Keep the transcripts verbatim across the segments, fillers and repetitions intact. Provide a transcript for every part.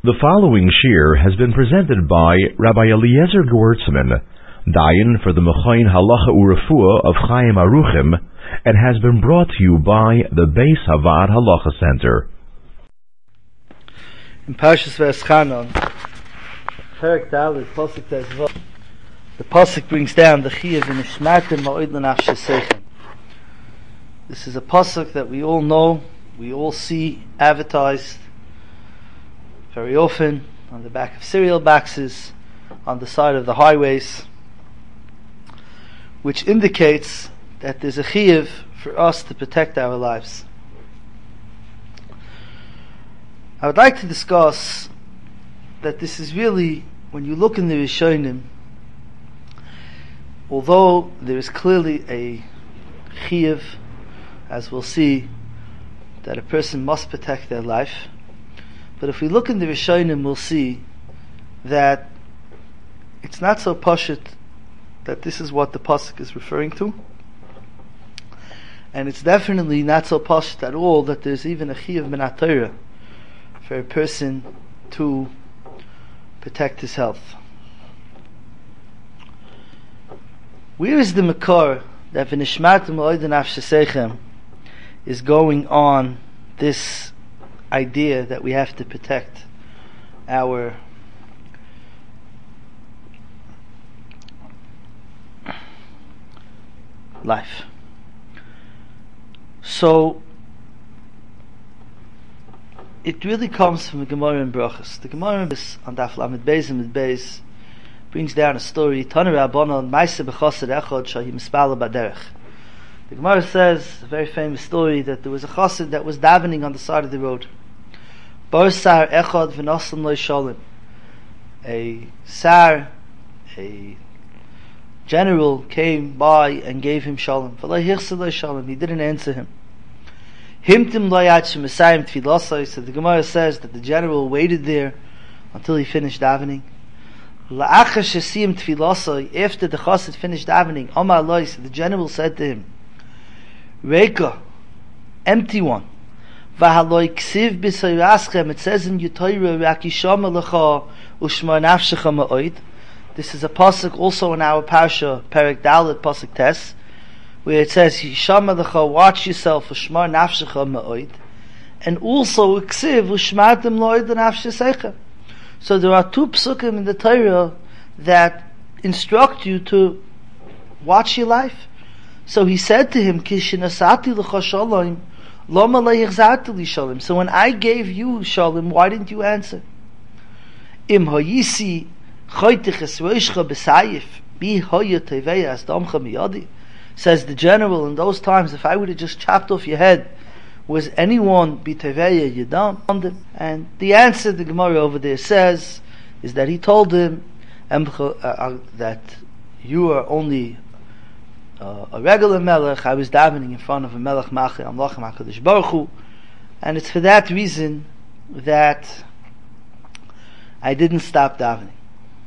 The following shir has been presented by Rabbi Eliezer Gewurtzman, Dayan for the Mechayin Halacha Urefuah of Chaim Aruchim, and has been brought to you by the Beis Havad Halacha Center. In Parshas V'Eschanon, Perek Dalet, Pasuk Tezvav, the Pasuk brings down the Chiyuv V'Nishmartem Ma'od L'Nafshe Seichem. This is a Pasuk that we all know, we all see advertised very often on the back of cereal boxes, on the side of the highways, which indicates that there's a chiyuv for us to protect our lives. I would like to discuss that this is really, when you look in the Rishonim, although there is clearly a chiyuv, as we'll see, that a person must protect their life, but if we look in the Rishonim, we'll see that it's not so pashut that this is what the pasuk is referring to, and it's definitely not so pashut at all that there's even a chiyuv min haTorah for a person to protect his health. Where is the makor that v'nishmartem ma'od l'nafshe seichem is going on this idea that we have to protect our life? So it really comes from the Gemara in Brachos. The Gemara on Daf Lamed Beis and Beis brings down a story. Tana Rabbanan Ma'aseh b'chassid echad shehi mispalel b'derech. The Gemara says, a very famous story, that there was a chassid that was davening on the side of the road. Bar sar echad v'nosam lo shalom. A sar, a general, came by and gave him shalom. V'lo hichsa lo shalom. He didn't answer him. Himtim lo yad shemesayim tfilasai. So the Gemara says that the general waited there until he finished davening. La'achar shesiyim tfilasai. After the chassid finished davening, Amar lo, so the general said to him, Reika, empty one. V'haloi ksiv b'sayraschem. It says in Yutayra, Rakishama lecha u'shmar nafshecha ma'od. This is a pasuk also in our parsha, Perek Dalet, pasuk Tes, where it says, Yishama lecha, watch yourself, u'shmar nafshecha ma'od. And also ksiv u'shmartem lo'od l'nafshe seichem. So there are two psukim in the Torah that instruct you to watch your life. So he said to him, Kishinasati l'cha shalom, loma le'yichzarti li shalom. So when I gave you shalom, why didn't you answer? Im hayisi choytich esroishcha b'sayif, bi hoya teveya as damcha miyadi. Says the general, in those times, if I would have just chopped off your head, was anyone bi teveya yadam? And the answer the Gemara over there says is that he told him uh, that you are only Uh, a regular melech. I was davening in front of a melech macher amlachim HaKadosh Baruch Hu, and it's for that reason that I didn't stop davening.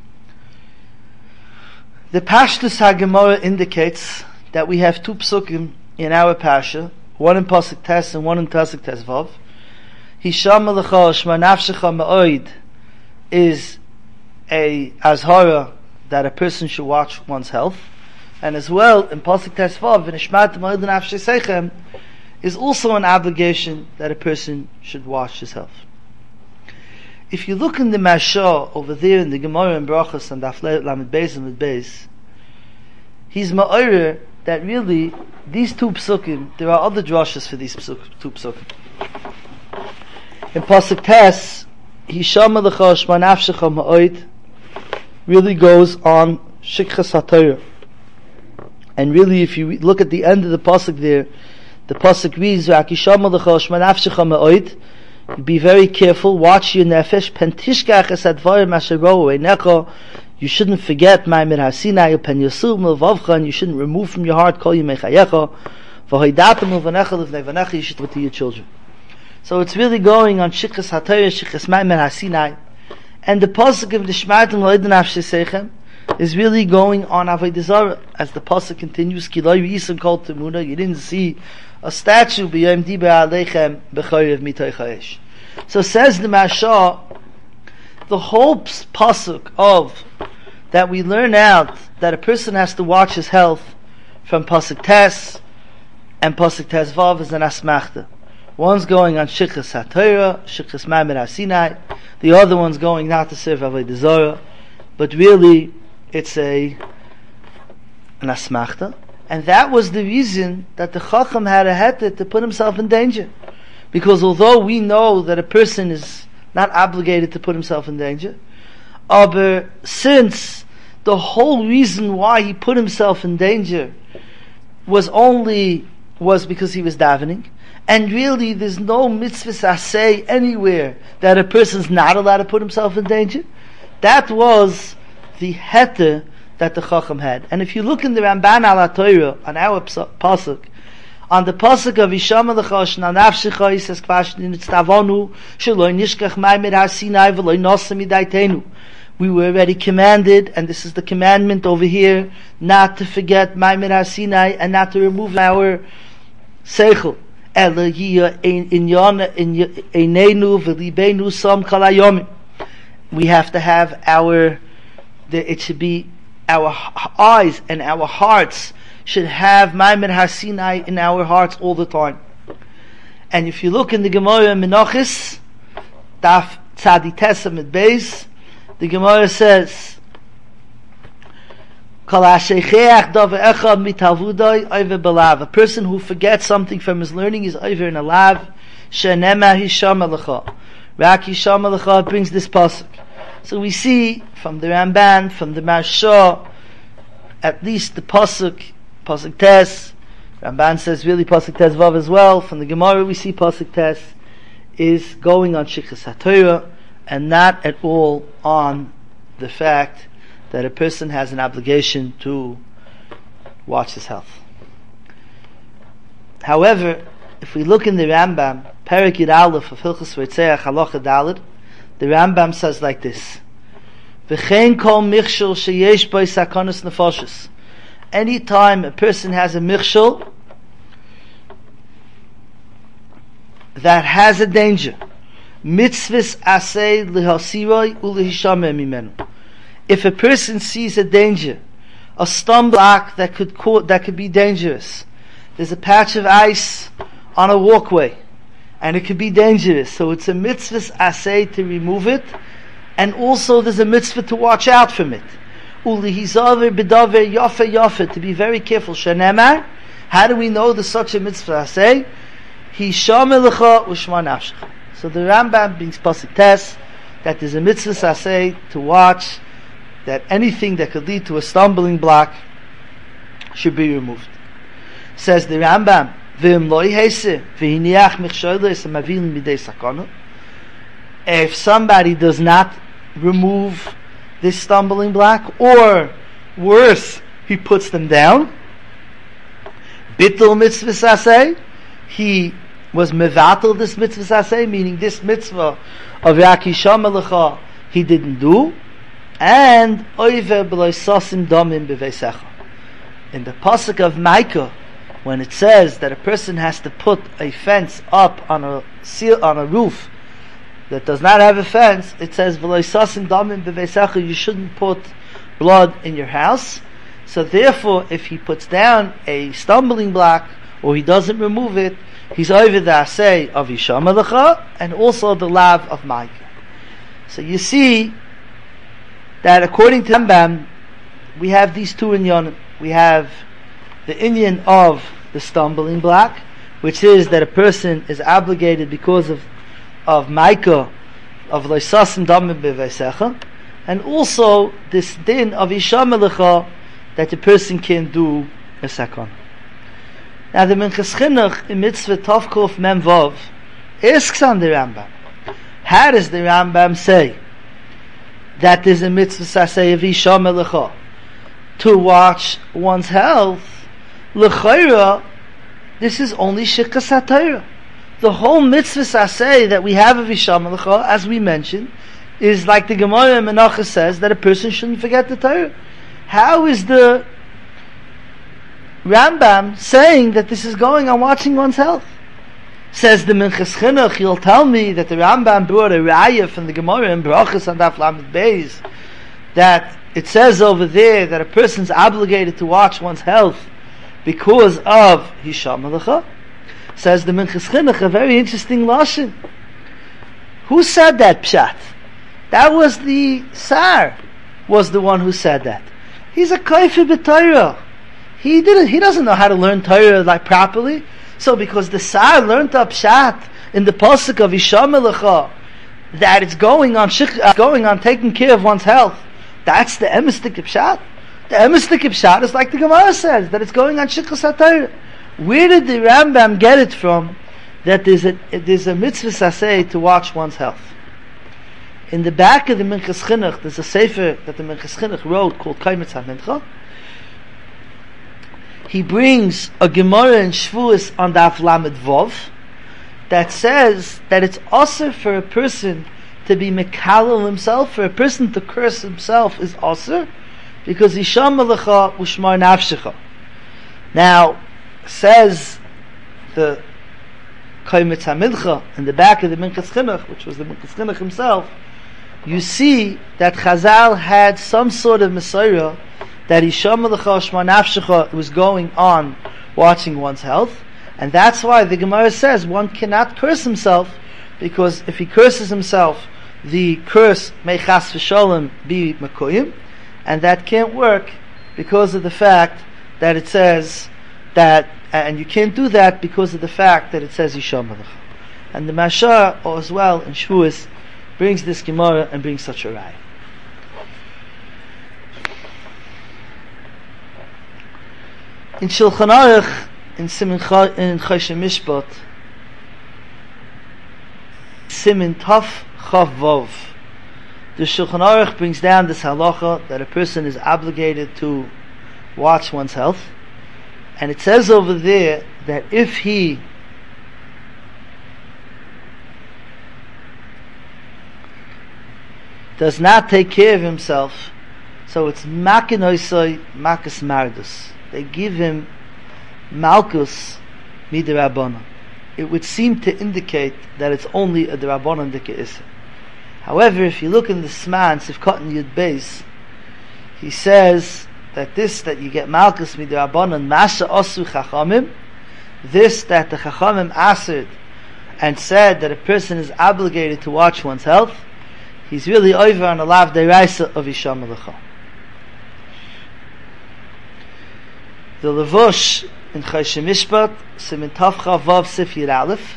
The Pashtus HaGemara indicates that we have two psukim in our parsha, one in pasuk Tes and one in pasuk Tezvav. Hishama lecha shmar nafshecha ma'od is a azhara that a person should watch one's health. And as well, in pasuk Tesvav, v'nishmartem ma'od l'nafshe seichem, is also an obligation that a person should watch his health. If you look in the Mashah over there in the Gemara in Brachos and Daf Lamed Beis and Beis, he's ma'orer that really these two psukim, there are other drashas for these psuk, two psukim. In pasuk Tes, Hishama lecha shmar nafshecha ma'od really goes on shikchas haTorah. And really, if you look at the end of the pasuk there, the pasuk reads, "Rakishama lecha shmar nafshecha ma'od." Be very careful. Watch your nefesh. Pentishkach es advarim asher ro'u einecha. You shouldn't forget my mir hasinai pen yosub melvavcha, and you shouldn't remove from your heart kol yimei chayecha. V'hoidatem uvanecha levnei vanecha. You should do it to your children. So it's really going on shichas haTorah, shichas my mir hasinai, and the pasuk of nishmartem ma'od l'nafshe seichem is really going on Avodah Zarah, as the pasuk continues. Ki lo yisem kol temuna. You didn't see a statue b'yom diber aleichem b'chorev mitoch ha'esh. So says the Mashah the whole pasuk of that we learn out that a person has to watch his health from pasuk tes and pasuk tes vav is an asmachta. One's going on shichas haTorah, shichas ma'amid haSinai. The other one's going not to serve avodah zarah, but really it's a an asmachta. And that was the reason that the Chacham had a heter to put himself in danger. Because although we know that a person is not obligated to put himself in danger, but since the whole reason why he put himself in danger was only was because he was davening, and really there's no mitzvah asay anywhere that a person's not allowed to put himself in danger, that was the heter that the Chacham had. And if you look in the Ramban al HaTorah, on our pasuk, on the pasuk of Yishama l'chosh na nafshecha, he says, Kvashni nitztavonu, sheloi nishkach ma'amid haSinai v'loi nosa midaitenu. We were already commanded, and this is the commandment over here, not to forget ma'amid haSinai, and not to remove our seichel. Ela hiya inyana einenu v'libenu sam kol hayomim. We have to have our, the, it should be our eyes and our hearts should have Ma'amid haSinai in our hearts all the time. And if you look in the Gemara Menachos, Daf Tzadi Tesam at Beis, the Gemara says, a person who forgets something from his learning is over in a lav. She'nema hishama l'cha. Rak hishama l'cha brings this pasuk. So we see from the Ramban, from the Marsha, at least the pasuk, pasuk tes. Ramban says really pasuk tes vav as well. From the Gemara we see pasuk tes is going on shichas haTorah and not at all on the fact that a person has an obligation to watch his health. However, if we look in the Rambam, Perek Yud Aleph of Hilchos V'Tzeach Halacha Daled, the Rambam says like this: V'chein kol michshel sheyesh bo sakonas nefashos. Any time a person has a michshel that has a danger, mitzvahs asay lehasiroi ulehishameh mimenu. If a person sees a danger, a stumbling block that could co- that could be dangerous, there's a patch of ice on a walkway, and it could be dangerous. So it's a mitzvah asay to remove it, and also there's a mitzvah to watch out from it. Ulihizaver bedaver yafe yafe, to be very careful. Shenemar, how do we know there's such a mitzvah asay? Hisham lecha ushma nafshecha. So the Rambam brings pasuk tes that there's a mitzvah asay to watch that anything that could lead to a stumbling block should be removed. Says the Rambam, if somebody does not remove this stumbling block, or worse, he puts them down, bittul mitzvah saseh, he was mevatel this mitzvah saseh, meaning this mitzvah of yakisham alecha he didn't do, and oiver b'lo sasim domim b'veisecha. In the pasuk of Micah, when it says that a person has to put a fence up on a seal, on a roof that does not have a fence, it says v'lo sasim domim b'veisecha, you shouldn't put blood in your house. So therefore, if he puts down a stumbling block or he doesn't remove it, he's over the asay of Yisham Alecha and also the lav of Micah. So you see that according to Rambam, we have these two inyanim. We have the inyan of the stumbling block, which is that a person is obligated because of of Micah, of Loisasim Damim B'Veisecha, and also this din of Yisham Alecha that the person can do a sakon. Now the Minchas Chinuch in Mitzvah Tovkuf Mem Vav asks on the Rambam, how does the Rambam say that there's a mitzvah saseh of Yisham Alecha to watch one's health? L'chayra, this is only shikas haTorah. The whole mitzvah saseh that we have of Yisham Alecha, as we mentioned, is like the Gemara in Menachos says that a person shouldn't forget the Torah. How is the Rambam saying that this is going on watching one's health? Says the Minchas Chinuch, you'll tell me that the Rambam brought a raya from the Gemara in Brachos and Daf Lamed Beis, that it says over there that a person's obligated to watch one's health because of Hisham Malacha. Says the Minchas Chinuch, a very interesting lashon. Who said that pshat? That was the Sar, was the one who said that. He's a kaifer b'Torah. He didn't. He doesn't know how to learn Torah like properly. So because the Sar learned up pshat in the pasuk of Hisham Malacha that it's going on shik, uh, going on taking care of one's health, that's the emistik pshat. The emistik pshat is like the Gemara says that it's going on shikas HaTorah. Where did the Rambam get it from that there's a there's a mitzvah saseh to watch one's health? In the back of the Minchas Chinuch, there's a sefer that the Minchas Chinuch wrote called Kaimetz HaMincha. He brings a Gemara in Shvuos on Daf Lamed Vov that says that it's also for a person to be mekalel himself, for a person to curse himself is also because Hisham Malacha Ushmar Nafshecha. Now, says the Kaimetz HaMincha in the back of the Minchas Chinuch, which was the Minchas Chinuch himself, you see that Chazal had some sort of Messiah that Hisham Malacha Ushmar Nafshecha was going on watching one's health, and that's why the Gemara says one cannot curse himself, because if he curses himself, the curse may chas v'sholem be makoyim, and that can't work because of the fact that it says that, and you can't do that because of the fact that it says Hisham Malacha. And the Mashar as well in Shvuos brings this Gemara and brings such a raya. In Shulchan Aruch, in Simin in Choshen Mishpat, Simin Taf Chav Vov, the Shulchan Aruch brings down this halacha that a person is obligated to watch one's health, and it says over there that if he does not take care of himself, so it's makinoisoi makas mardus. They give him malchus midrabanan. It would seem to indicate that it's only a drabanan dika issa. However, if you look in the Sman Sivkot Yud Beis, he says that this that you get malchus midrabanan masha asu chachamim, this that the chachamim answered and said that a person is obligated to watch one's health, he's really over on a lav deraisa of Hisham Malacha. The Levush in Choshen Mishpat, Simin Taf Chav Vav Sif Yud Aleph,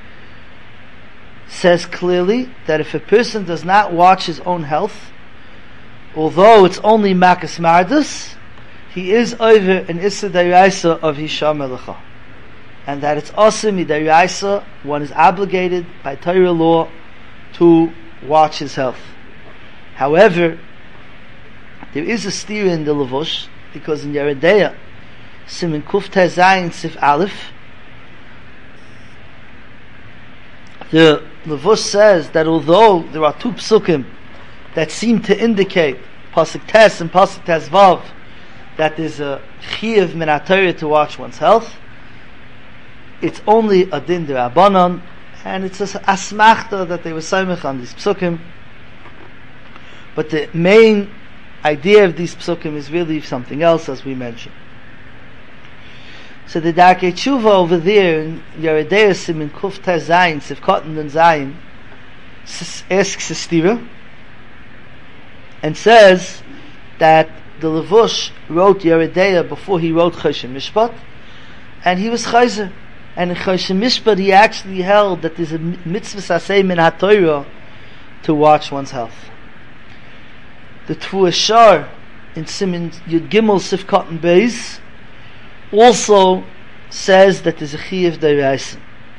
says clearly that if a person does not watch his own health, although it's only Makas Mardus, he is over an Issa Deraisa of Hisham Malacha. And that it's also Midaraisa, one is obligated by Torah law to watch his health. However, there is a steer in the Levush, because in Yeredeya, Simin Kuf Tez Zayin Sif Aleph, the Levush says that although there are two psukim that seem to indicate Pasuk Tes and Pasuk Tes Vav that there's a chiyuv min haTorah to watch one's health, it's only a din d'Rabbanan, and it's a asmachta that they were samech on these psukim. But the main idea of these psukim is really something else, as we mentioned. So the Darkei Tshuva over there in Yeredeya Simin Kuf Tez Zayin Sivkot and Zayin asks a stira and says that the Levush wrote Yeredeya before he wrote Choshen Mishpat, and he was chayzer. And in Choshen Mishpat he actually held that there's a mitzvah saseh min haTorah to watch one's health. The Tfuah Shar in Simin Yud Gimel Sivkot and Beis also says that there's a chiyuv d'oraisa.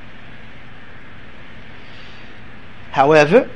However,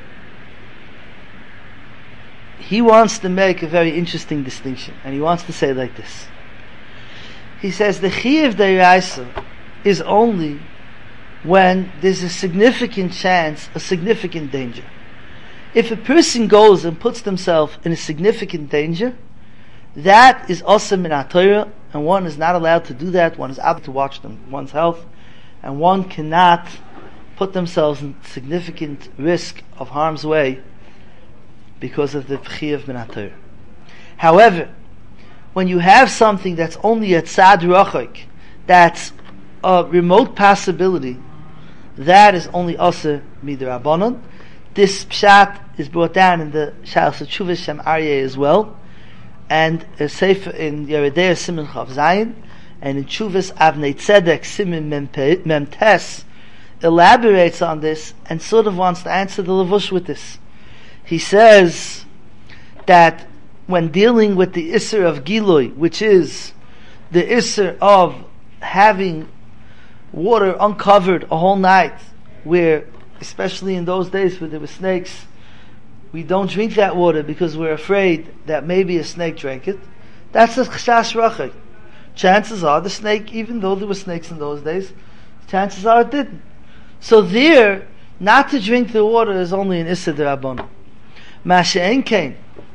he wants to make a very interesting distinction, and he wants to say it like this. He says the chiyuv d'oraisa is only when there's a significant chance, a significant danger. If a person goes and puts themselves in a significant danger, that is also min haTorah, and one is not allowed to do that. One is able to watch them, one's health, and one cannot put themselves in significant risk of harm's way because of the Chiyuv min HaTorah. However, when you have something that's only a tzad rachok, that's a remote possibility, that is only Aser Midrabanan. This pshat is brought down in the Shalos Teshuvah Shem Aryeh as well, and a sefer in Yeridea Siman Chav Zayin, and in Tshuvas Avnei Tzedek Siman Mem Tes elaborates on this and sort of wants to answer the Levush with this. He says that when dealing with the Isser of Gilui, which is the Isser of having water uncovered a whole night, where, especially in those days where there were snakes, we don't drink that water because we're afraid that maybe a snake drank it. That's a chashash rachok. Chances are the snake, even though there were snakes in those days, chances are it didn't. So there, not to drink the water is only an Issa D'Rabbanan. Masha'en Kain.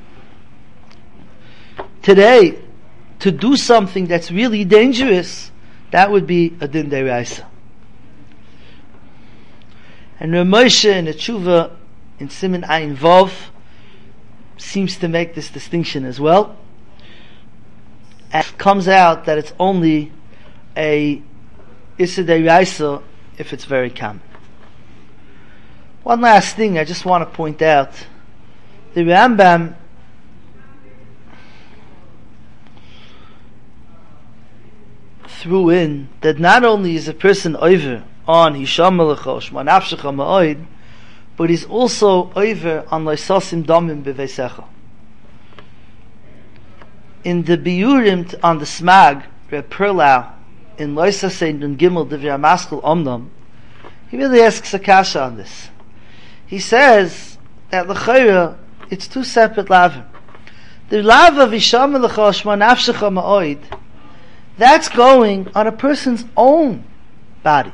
Today, to do something that's really dangerous, that would be a Din D'Oraisa. And Rav Moshe in the Tshuva in Siman Ayin Vav seems to make this distinction as well. And it comes out that it's only a Issa D'Oraisa if it's very common. One last thing I just want to point out. The Rambam threw in that not only is a person over on Hisham Melecho Shma Nafshecha Ma'od, but he's also over on Leisasim Damim B'Veisecha. In the Biurim on the Smag, Reb Perlau, in Leisasei Nun Gimel Divrei HaMaskil Omnam, he really asks a kasha on this. He says that l'chayra it's two separate lavim. The lav of Hisham Melecho Shma Nafshecha Ma'od, that's going on a person's own body.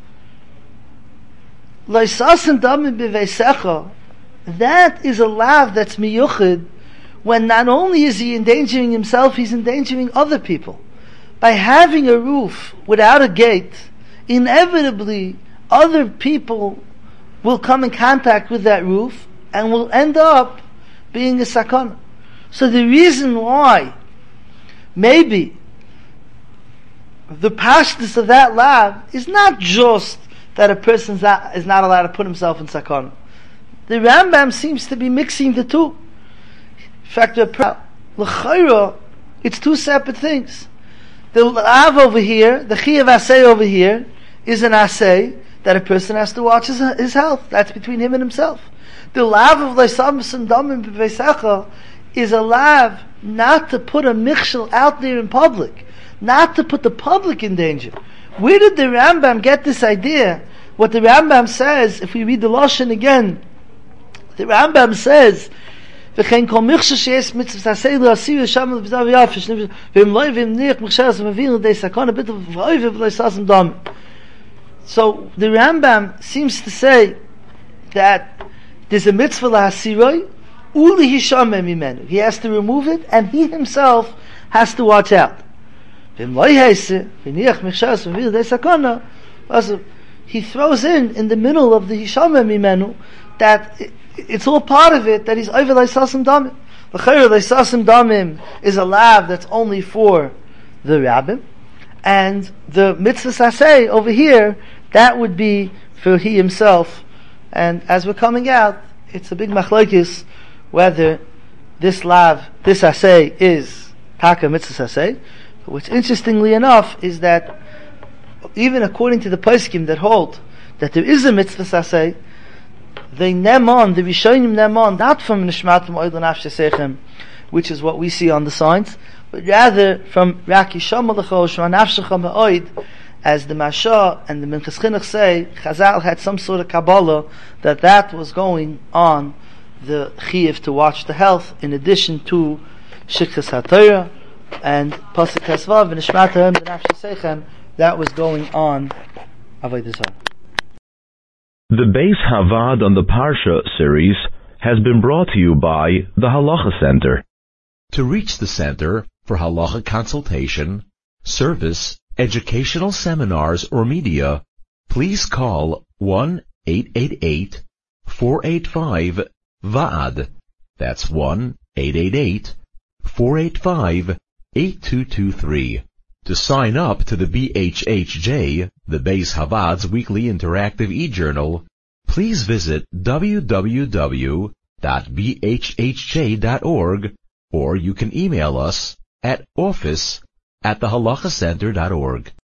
Leisasim Damim B'Veisecha, that is a lav that's miyuchid when not only is he endangering himself, he's endangering other people. By having a roof without a gate, inevitably other people will come in contact with that roof and will end up being a sakana. So the reason why maybe the pashtus of that lav is not just that a person is not, is not allowed to put himself in sakana. The Rambam seems to be mixing the two. In fact, l'chayra, it's two separate things. The lav over here, the chiyuv asay over here, is an asay that a person has to watch his, his health. That's between him and himself. The lav of leisasim damim b'veisecha is a lav not to put a michshel out there in public, not to put the public in danger. Where did the Rambam get this idea? What the Rambam says, if we read the Lashon again, the Rambam says, וכן כל מכשול שיש מצוות עשה להסיר שם לבזר ויפש ואם לא ואם ניח מכשל זה מבין לידי סכנה ביטל ואויב ולא יססם דם. So the Rambam seems to say that there's a mitzvah lahasiroi uli hishamem mimenu. He has to remove it and he himself has to watch out. V'im lo yheise v'niach mechshel ze mevin liday sakana. He throws in in the middle of the hishamem mimenu that it, it's all part of it that he's over leisasim damim. The chayr leisasim damim is a lav that's only for the rabbim, and the mitzvah saseh over here that would be for he himself. And as we're coming out, it's a big machlokes whether this lav, this asay is taka mitzvah saseh. Which, interestingly enough, is that even according to the poskim that hold that there is a mitzvah saseh, they nemon, the Rishonim nemon, not from Nishmat Ma'od L'Nafshe Sechem, which is what we see on the signs, but rather from Rak Yisham L'Cho Shma Nafshecha Ma'od, as the Masha and the Minchas Chinuch say, Chazal had some sort of Kabbalah that that was going on the Chiyuv to watch the health, in addition to Shiktas HaTorah and Pasuk Tesvav and Nishmat L'Nafshe Sechem, that was going on Avodah Zarah. The Beis Havad on the Parsha series has been brought to you by the Halacha Center. To reach the Center for Halacha consultation, service, educational seminars, or media, please call one eight eight eight, four eight five, V A D. That's one eight eight eight, four eight five, eight two two three. To sign up to the B H H J, the Beis Havad's weekly interactive e-journal, please visit w w w dot b h h j dot org, or you can email us at office at the halacha center dot org.